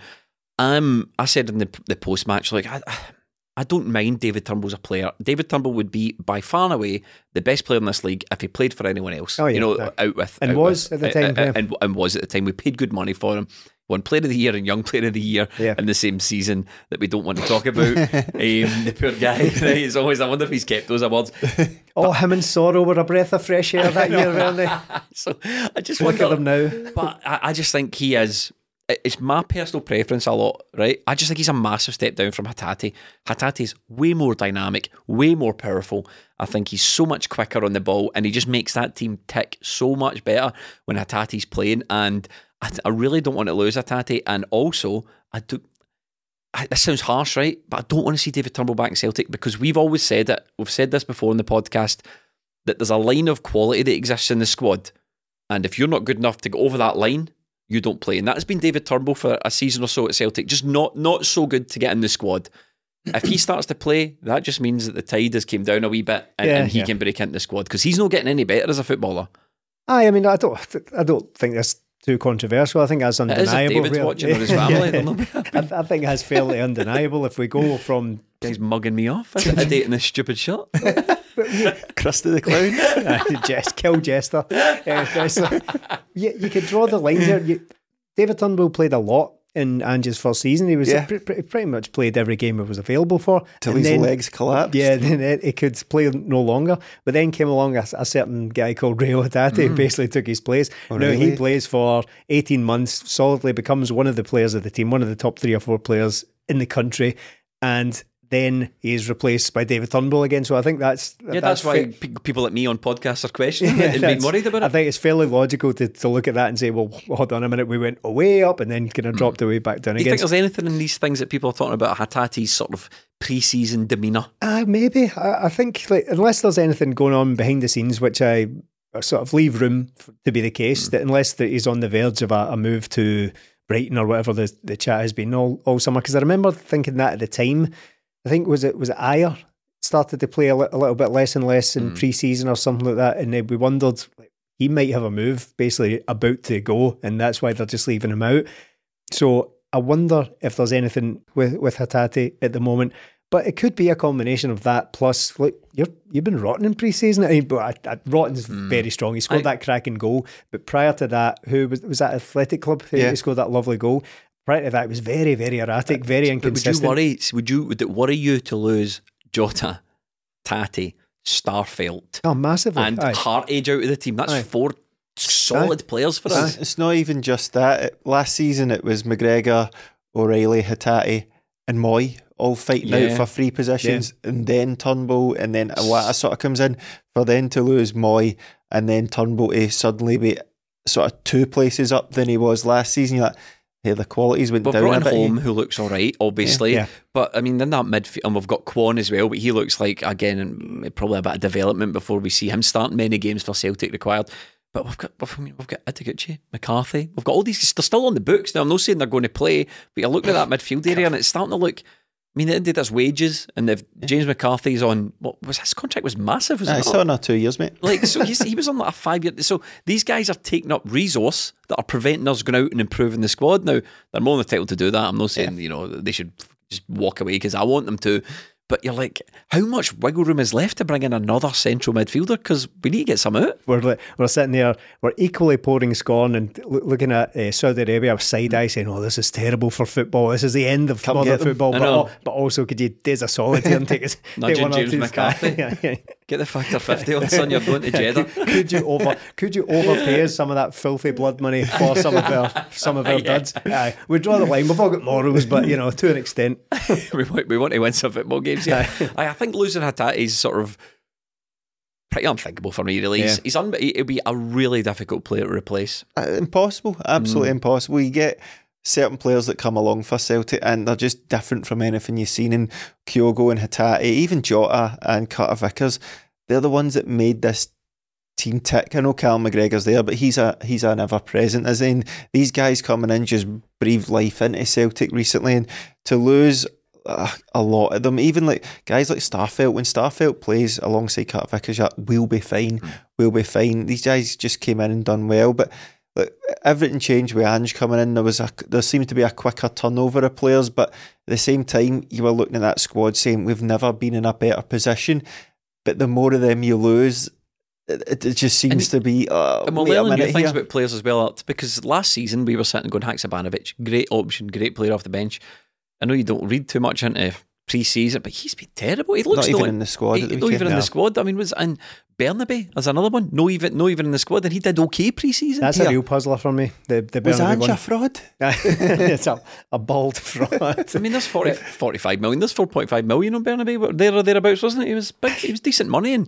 Um, I said in the the post match, like I. I don't mind David Turnbull's a player. David Turnbull would be by far and away the best player in this league if he played for anyone else. Oh, yeah, you know, yeah. out with and out was with, at the time, uh, uh, and, and was at the time. We paid good money for him. Won Player of the Year and Young Player of the Year yeah. in the same season that we don't want to talk about. um, the poor guy. He's always. I wonder if he's kept those awards. Oh, him and Sorrow were a breath of fresh air that year, weren't they? So I just look wonder, at them now. But I, I just think he is. it's my personal preference a lot, right? I just think he's a massive step down from Hatate. Hatate's way more dynamic, way more powerful. I think he's so much quicker on the ball, and he just makes that team tick so much better when Hatate's playing. And I, I really don't want to lose Hatate. And also, I do. I, this sounds harsh, right? But I don't want to see David Turnbull back in Celtic, because we've always said it. We've said this before in the podcast, that there's a line of quality that exists in the squad, and if you're not good enough to go over that line, you don't play. And that's been David Turnbull for a season or so at Celtic, just not not so good to get in the squad. If he starts to play, that just means that the tide has came down a wee bit, and, yeah, and he yeah. can break into the squad, because he's not getting any better as a footballer. Aye, I mean, I don't, I don't think that's too controversial. I think that's undeniable. It is if David's really. watching or his family. I, I think that's fairly undeniable. If we go from guys mugging me off, is it a date in this stupid shirt? Krusty the Clown, Jest, kill Jester. Uh, so, you, you could draw the line there. You, David Turnbull played a lot in Ange's first season. He was yeah. pre- pre- pretty much played every game it was available for. Till his then, legs collapsed. Yeah, then he could play no longer. But then came along a, a certain guy called Reo Hatate, mm. who basically took his place. Oh, now really? He plays for eighteen months, solidly becomes one of the players of the team, one of the top three or four players in the country, and then he's replaced by David Turnbull again. So I think that's yeah, that's, that's why fa- people like me on podcasts are questioning yeah, it and being worried about it. I think it's fairly logical to, to look at that and say, well, hold on a minute, we went way up and then kind of dropped mm. away back down Do again. Do you think there's anything in these things that people are talking about Hatate's sort of pre-season demeanour? Uh, maybe. I, I think like, unless there's anything going on behind the scenes, which I sort of leave room for, to be the case, mm. that unless that he's on the verge of a, a move to Brighton or whatever the, the chat has been all, all summer, because I remember thinking that at the time. I think was it was it Ayer started to play a, li- a little bit less and less in mm. pre-season or something like that, and then we wondered like, he might have a move basically about to go, and that's why they're just leaving him out. So I wonder if there's anything with with Hatate at the moment, but it could be a combination of that plus like you're you've been rotten in pre-season. I mean, but I, I, rotten's mm. very strong. He scored I, that cracking goal, but prior to that, who was was that Athletic Club? Who yeah. scored that lovely goal. Prior to that, it was very, very erratic, very inconsistent. But would you worry? Would you? Would it worry you to lose Jota, Tati, Starfelt, oh, massively, and Aye. Hartage out of the team? That's Aye. four solid Aye. players for us. It's not even just that. Last season, it was McGregor, O'Reilly, Hatate, and Moy all fighting yeah. out for free positions, yeah. and then Turnbull, and then Iwata sort of comes in for then to lose Moy, and then Turnbull to suddenly be sort of two places up than he was last season. You're like, yeah, the qualities went we've down brought a bit. Home, who looks all right, obviously. Yeah, yeah. But, I mean, in that midfield, and we've got Kwon as well, but he looks like, again, probably a bit of development before we see him starting many games for Celtic required. But we've got we've, we've got Ideguchi, McCarthy. We've got all these, they're still on the books. Now, I'm not saying they're going to play, but you're looking at that midfield area and it's starting to look... I mean, they did this wages, and if James McCarthy's on, what was his contract was massive, was yeah, it? It's on two years, mate. Like, so he's, he was on like a five year. So these guys are taking up resource that are preventing us going out and improving the squad. Now they're more than entitled to do that. I'm not saying yeah. you know they should just walk away because I want them to. But you're like, how much wiggle room is left to bring in another central midfielder? Because we need to get some out. We're like, we're sitting there, we're equally pouring scorn and lo- looking at uh, Saudi Arabia with side eye saying, oh, this is terrible for football. This is the end of Come modern football. But, oh, but also, could you do us a solid here and take us? Nudging James McCarthy. yeah, yeah. Get the factor fifty on, son. You're going to Jeddah. could, could you over? Could you overpay us some of that filthy blood money for some of our some of our yeah. duds? Aye, we draw the line. We've all got morals, but you know, to an extent, we want we want to win some football games. Yeah, I, I think losing Hatate is sort of pretty unthinkable for me. Really, yeah. he's, he's un- it'll be a really difficult player to replace. Uh, impossible, absolutely mm. impossible. You get certain players that come along for Celtic and they're just different from anything you've seen in Kyogo and Hatate, even Jota and Carter Vickers. They're the ones that made this team tick. I know Cal McGregor's there, but he's a he's an ever present. As in, these guys coming in just breathed life into Celtic recently, and to lose uh, a lot of them, even like guys like Starfelt, when Starfelt plays alongside Carter Vickers, like, we'll be fine, mm. we'll be fine. These guys just came in and done well, but like, everything changed with Ange coming in. There was a there seemed to be a quicker turnover of players, but at the same time, you were looking at that squad saying we've never been in a better position. But the more of them you lose, it, it just seems and, to be. Uh, and we're learning new things about players as well, because last season we were sitting going, Haksabanovic, great option, great player off the bench. I know you don't read too much into pre-season, but he's been terrible. He looks not even no, in the squad. He, at the not even no. in the squad. I mean, was and Bernabe as another one. No, even no even in the squad, and he did okay pre-season. That's yeah. a real puzzler for me. The the was Bernabe Ange one. a fraud? It's a, a bald fraud. I mean, there's forty, forty-five million. There's four point five million on Bernabe. There or thereabouts, wasn't it? It was big. It was decent money, and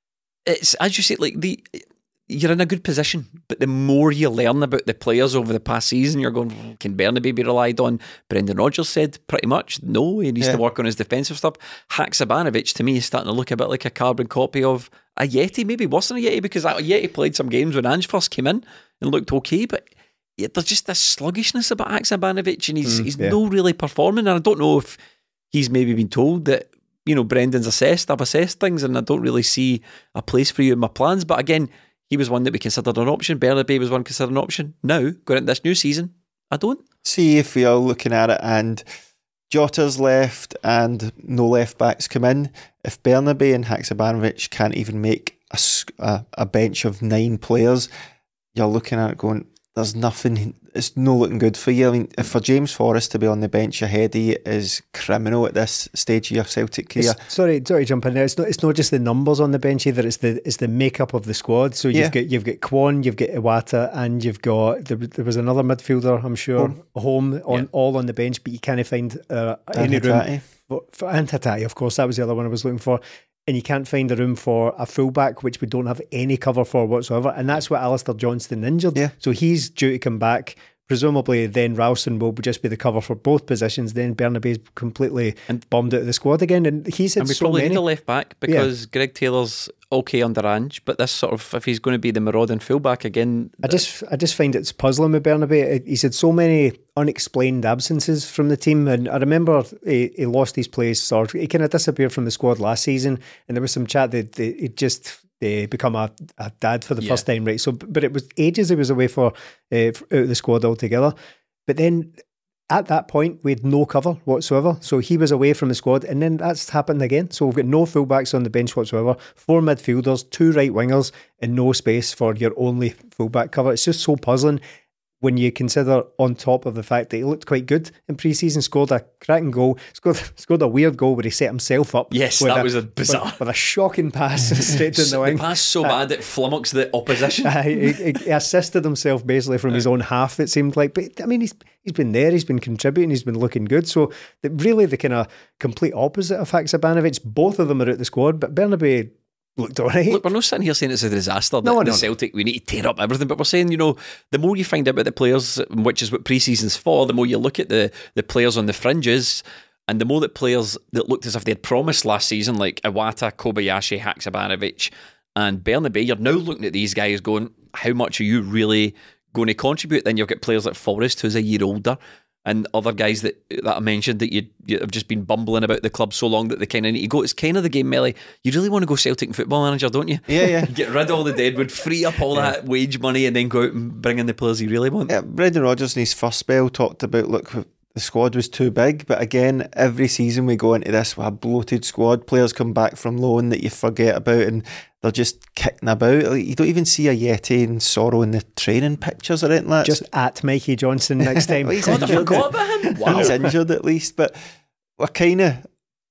it's as you say, like the. You're in a good position, but the more you learn about the players over the past season, you're going, can Bernabe be relied on? Brendan Rodgers said pretty much no, he needs yeah. to work on his defensive stuff. Haksabanovic, to me, is starting to look a bit like a carbon copy of a Yeti, maybe worse than a Yeti, because that Yeti played some games when Ange first came in and looked okay, but yeah, there's just this sluggishness about Haksabanovic, and he's, mm, he's yeah. no really performing, and I don't know if he's maybe been told that, you know, Brendan's assessed, I've assessed things, and I don't really see a place for you in my plans, but again, he was one that we considered an option. Bernabe was one considered an option. Now, going into this new season, I don't. See if we are looking at it and Jota's left and no left backs come in. If Bernabe and Haksabanovic can't even make a, a, a bench of nine players, you're looking at it going, there's nothing, it's no looking good for you. I mean, if for James Forrest to be on the bench ahead of you is criminal at this stage of your Celtic career. It's, sorry, sorry to jump in there. It's not, it's not just the numbers on the bench either, it's the it's the makeup of the squad. So you've yeah. got you've got Kwon, you've got Iwata, and you've got, there, there was another midfielder, I'm sure, Home, Home on yeah. all on the bench, but you can't find uh, any room. For, for, and Hatate, of course, that was the other one I was looking for. And you can't find a room for a fullback, which we don't have any cover for whatsoever. And that's what Alistair Johnston injured. Yeah. So he's due to come back. Presumably then Ralston will just be the cover for both positions. Then Bernabe's completely and bombed out of the squad again. And he's had and we so probably many. need a left back because yeah. Greg Taylor's okay under Ange, but this sort of, if he's going to be the marauding fullback again, I just I just find it's puzzling with Bernabe. He's had so many unexplained absences from the team, and I remember he, he lost his place, or he kind of disappeared from the squad last season, and there was some chat that he just uh, become a, a dad for the yeah. first time, right? So, but it was ages he was away for uh, out of the squad altogether. But then at that point, we had no cover whatsoever. So he was away from the squad, and then that's happened again. So we've got no fullbacks on the bench whatsoever, four midfielders, two right wingers, and no space for your only fullback cover. It's just so puzzling when you consider, on top of the fact that he looked quite good in pre-season, scored a cracking goal, scored scored a weird goal where he set himself up. Yes, that a, was a bizarre. With, with a shocking pass straight to the wing. The pass so bad it flummoxed the opposition. Uh, he, he, he assisted himself basically from his own half, it seemed like. But I mean, he's he's been there, he's been contributing, he's been looking good. So the, really the kind of complete opposite of Haksabanovic. Both of them are out the squad, but Bernabe looked all right. Look, we're not sitting here saying it's a disaster. No, the, no, the Celtic, we need to tear up everything, but we're saying, you know, the more you find out about the players, which is what pre-season's for, the more you look at the, the players on the fringes, and the more that players that looked as if they had promised last season, like Iwata, Kobayashi, Haksabanovic and Bernabe, you're now looking at these guys going, how much are you really going to contribute? Then you've got players like Forrest, who's a year older, and other guys that, that I mentioned that you, you have just been bumbling about the club so long that they kind of need to go. It's kind of the game, Melly. You really want to go Celtic and Football Manager, don't you? Yeah, yeah. Get rid of all the deadwood, free up all yeah. that wage money, and then go out and bring in the players you really want. Yeah, Brendan Rodgers in his first spell talked about, look, the squad was too big, but again, every season we go into this with a bloated squad. Players come back from loan that you forget about, and they're just kicking about. Like, you don't even see a Yeti and Sorrow in the training pictures or anything like that. Just at Mikey Johnson next time. Well, he's God, injured. I forgot about him. Wow. He's injured at least, but we're kind of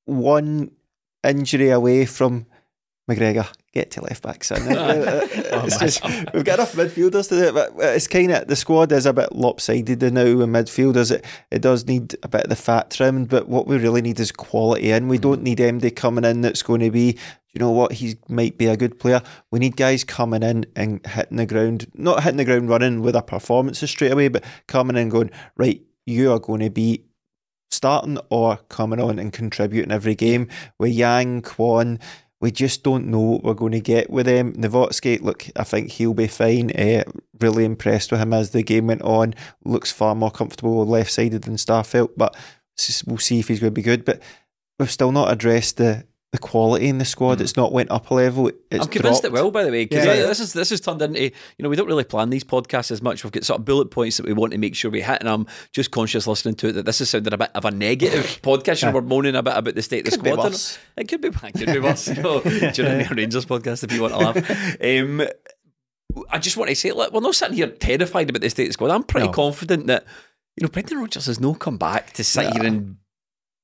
one injury away from McGregor. Get to left back, son. oh, just, we've got enough midfielders to do it, but it's kind of, the squad is a bit lopsided now with midfielders. It, it does need a bit of the fat trimmed, but what we really need is quality in. We don't need M D coming in that's going to be, you know what, he might be a good player. We need guys coming in and hitting the ground, not hitting the ground running with their performances straight away, but coming in and going, right, you are going to be starting or coming on and contributing every game. With Yang, Kwon, we just don't know what we're going to get with them. Novotny, look, I think he'll be fine. Uh, really impressed with him as the game went on. Looks far more comfortable left-sided than Starfelt, but we'll see if he's going to be good. But we've still not addressed the, the quality in the squad. Mm. It's not went up a level. It's I'm convinced dropped. it will, by the way, because yeah, yeah. this is this has turned into, you know, we don't really plan these podcasts as much. We've got sort of bullet points that we want to make sure we hit, and I'm just conscious listening to it that this has sounded a bit of a negative podcast, and we're moaning a bit about the state of the Could squad. be worse. It could be, it could be worse. You know, during the Rangers podcast, if you want to laugh. Um, I just want to say, look, we're not sitting here terrified about the state of the squad. I'm pretty no. confident that, you know, Brendan Rodgers has no come back to sit yeah. here and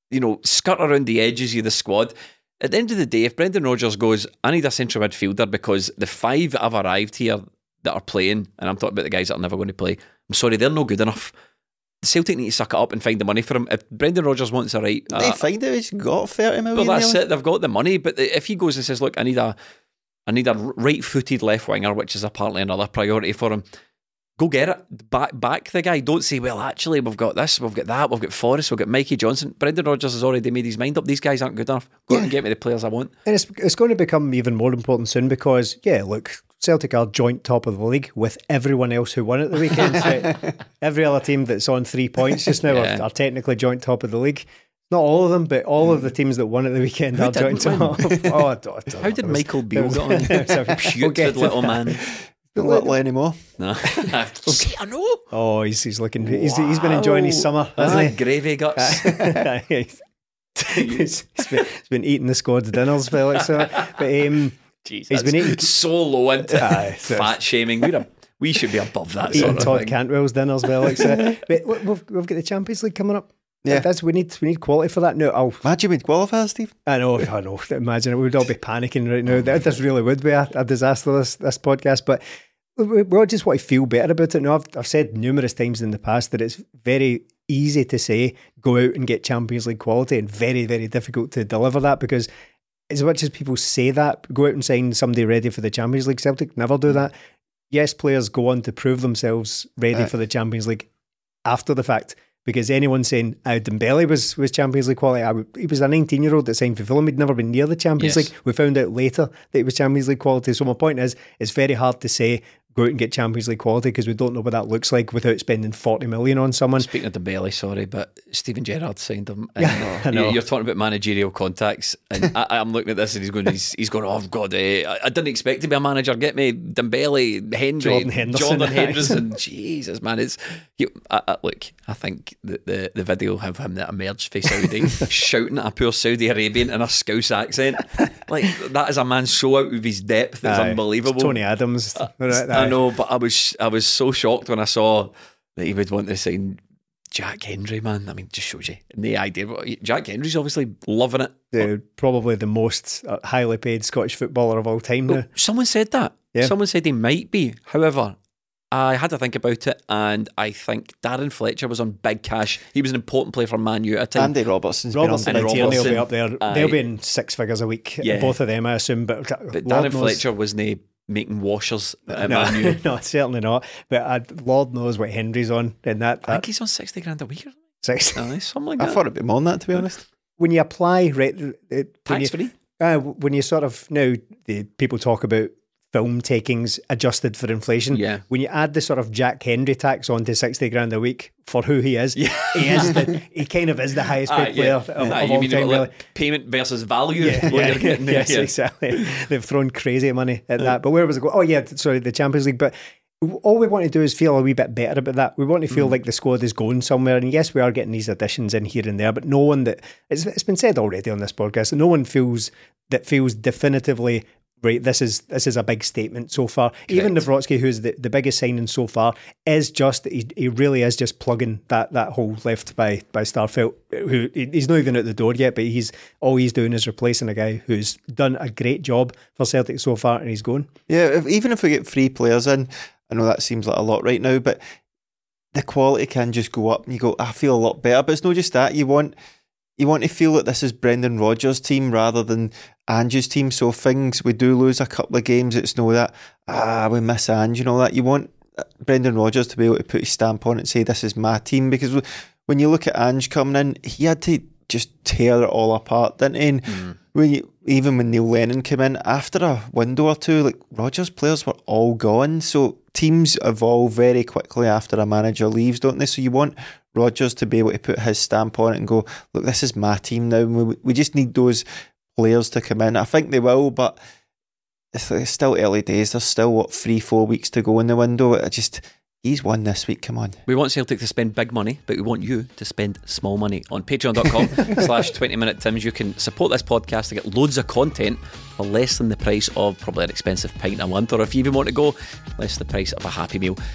you know, skirt around the edges of the squad. At the end of the day, if Brendan Rodgers goes, I need a central midfielder because the five that have arrived here that are playing, and I'm talking about the guys that are never going to play, I'm sorry, they're no good enough. Celtic need to suck it up and find the money for him. If Brendan Rodgers wants a right... They uh, find it, he's got thirty million. Well, that's nearly. it, they've got the money, but if he goes and says, look, I need a I need a right-footed left winger, which is apparently another priority for him, go get it. Back, back the guy. Don't say, well, actually, we've got this, we've got that, we've got Forrest, we've got Mikey Johnson. Brendan Rodgers has already made his mind up. These guys aren't good enough. Go yeah. out and get me the players I want. And it's, it's going to become even more important soon because, yeah, look, Celtic are joint top of the league with everyone else who won at the weekend. Right? Every other team that's on three points just now yeah. are, are technically joint top of the league. Not all of them, but all of the teams that won at the weekend Who are joint top. oh, I don't, I don't How did was, Michael Beale get on? A putrid little man. Don't little anymore. No. See, I know. Oh, he's he's looking. He's wow. he's been enjoying his summer, hasn't ah, he? Gravy guts. he's, he's, he's, been, he's been eating the squad's dinners, Felix. So, but um, Jeez, he's been eating so low into uh, fat shaming. We're a, we should be above that. Eating sort of Todd thing. Cantwell's dinners, Felix. Uh, but we've we've got the Champions League coming up. Yeah, that's we need we need quality for that. No, I'll imagine we'd qualify, Steve. I know, I know. Imagine it. We'd all be panicking right now. That this really would be a, a disaster. This this podcast, but we, we all just want to feel better about it. Now, I've I've said numerous times in the past that it's very easy to say go out and get Champions League quality, and very very difficult to deliver that because as much as people say that, go out and sign somebody ready for the Champions League. Celtic never do that. Yes, players go on to prove themselves ready uh, for the Champions League after the fact. Because anyone saying uh, Dembele was, was Champions League quality, I would, he was a nineteen-year-old that signed for Fulham. He'd never been near the Champions yes. League. We found out later that he was Champions League quality. So my point is, it's very hard to say go out and get Champions League quality because we don't know what that looks like without spending forty million on someone. Speaking of Dembele, sorry, but Steven Gerrard signed him. And yeah, I know. You're talking about managerial contacts, and I, I'm looking at this, and he's going, he's, he's going. Oh God, eh, I, I didn't expect to be a manager. Get me Dembele, Hendry, Jordan Henderson. Jordan Henderson. Jesus, man, it's you. I, I, look, I think the, the the video of him that emerged for Saudi shouting at a poor Saudi Arabian in a Scouse accent, like that is a man so out of his depth. It's aye, unbelievable. It's Tony Adams. Uh, I know, but I was. I was so shocked when I saw that he would want to sign Jack Hendry, man. I mean, just shows you the idea. Jack Hendry's obviously loving it. The, probably the most highly paid Scottish footballer of all time well, now. Someone said that. Yeah. Someone said he might be. However, I had to think about it, and I think Darren Fletcher was on big cash. He was an important player for Man U at a time. Andy Robertson's Robertson been on and Tierney will be up there. Aye. They'll be in six figures a week. Yeah. Both of them, I assume. But, but Lord Darren knows, Fletcher wasn't making washers at no, Man U. no, certainly not. But uh, Lord knows what Henry's on. And that, that I think he's on sixty grand a week or sixty. something, something like I that. thought it'd be more than that, to be honest. When you apply, right, it, tax free. Uh, when you sort of now the people talk about film takings adjusted for inflation. Yeah. When you add the sort of Jack Hendry tax onto sixty grand a week for who he is, yeah. he is the he kind of is the highest paid ah, player yeah. of, ah, of you all mean time. like Really. Payment versus value. Yeah, yeah, yeah, yes, yeah. exactly. They've thrown crazy money at that. But where was it going? Oh yeah, sorry, the Champions League. But all we want to do is feel a wee bit better about that. We want to feel mm. like the squad is going somewhere. And yes, we are getting these additions in here and there, but no one that it's, it's been said already on this podcast that no one feels that feels definitively right. This is this is a big statement so far. Correct. Even Nawrocki, who's the, the biggest signing so far, is just he, he really is just plugging that, that hole left by by Starfelt. Who he's not even at the door yet, but he's all he's doing is replacing a guy who's done a great job for Celtic so far, and he's going. Yeah, if, even if we get three players in. I know that seems like a lot right now, but the quality can just go up and you go, I feel a lot better. But it's not just that. You want you want to feel that this is Brendan Rodgers' team rather than Ange's team. So if things, we do lose a couple of games, it's no that, ah, we miss Ange and all that. You want Brendan Rodgers to be able to put his stamp on it and say, this is my team. Because when you look at Ange coming in, he had to just tear it all apart, didn't he? And mm. when you, even when Neil Lennon came in, after a window or two, like Rodgers' players were all gone. So teams evolve very quickly after a manager leaves, don't they? So you want Rodgers to be able to put his stamp on it and go, look, this is my team now. We, we just need those players to come in. I think they will, but it's, it's still early days. There's still, what, three, four weeks to go in the window. I just... He's won this week, come on. We want Celtic to spend big money, but we want you to spend small money. On patreon.com slash 20 minute Tims, you can support this podcast to get loads of content for less than the price of probably an expensive pint a month, or if you even want to go, less the price of a Happy Meal.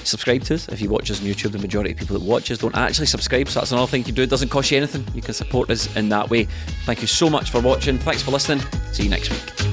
Subscribe to us. If you watch us on YouTube, the majority of people that watch us don't actually subscribe, so that's another thing you can do. It doesn't cost you anything. You can support us in that way. Thank you so much for watching. Thanks for listening. See you next week.